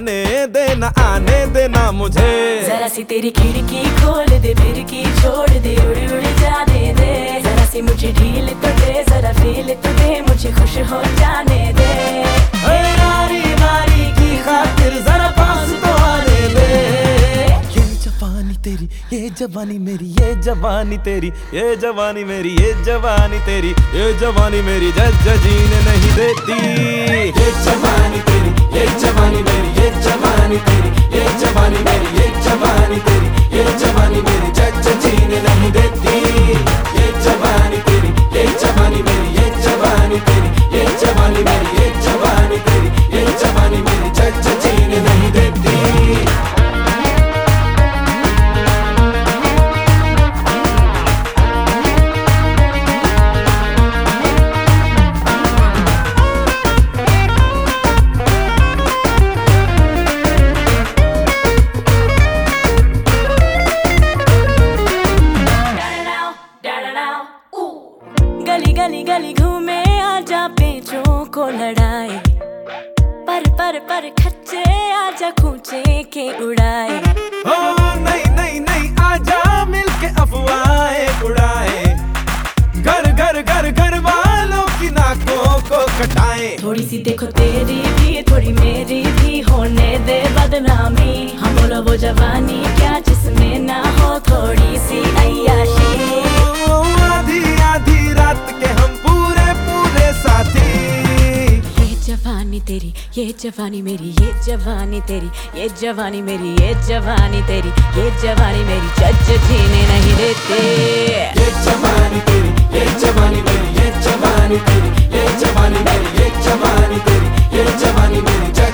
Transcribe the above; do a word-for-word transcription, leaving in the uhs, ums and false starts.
जाने देना, आने देना मुझे। जरा सी तेरी खिड़की खोल दे, फिर की छोड़ दे, उड़ उड़ जाने दे। जरा सी मुझे ढील तो दे, जरा फील तो दे, मुझे खुश हो जाने दे। नारी नारी की खातिर जरा पास तो आने दे। ये जवानी तेरी, ये जवानी मेरी, ये जवानी तेरी, ये जवानी मेरी, ये जवानी तेरी, ये जवानी मेरी जज जीने नहीं देती। ये जवानी तेरी, ये जवानी मेरी, ये जवानी तेरी, ये जवानी मेरी, ये जवानी तेरी, ये जवानी मेरी जज जीने नहीं देती। ये जवानी तेरी, ये जवानी मेरी, ये जवानी तेरी, ये जवानी मेरी, ये जवानी तेरी, ये जवानी मेरी जज जीने नहीं देती। गली गली गली घूमे आजा पेचों को लड़ाए, पर पर पर खच्चे आजा खूंचे के उड़ाए। ओ नहीं नहीं नहीं आजा मिलके अफवाहें उड़ाए, घर घर घर घर वालों की नाकों को कटाए। थोड़ी सी देखो तेरी भी, थोड़ी मेरी भी, होने दे बदनामी। हम बोलो वो जवानी क्या जिसमें ना हो थोड़ी सी अय्याशी। आधी आधी रात के हम पूरे पूरे साथी। ये जवानी तेरी, ये जवानी मेरी, ये जवानी तेरी, ये जवानी मेरी, ये जवानी तेरी, ये जवानी मेरी जज जीने नहीं देते। ये जवानी तेरी, ये जवानी मेरी, ये जवानी तेरी, ये जवानी मेरी, ये जवानी तेरी, ये जवानी मेरी जज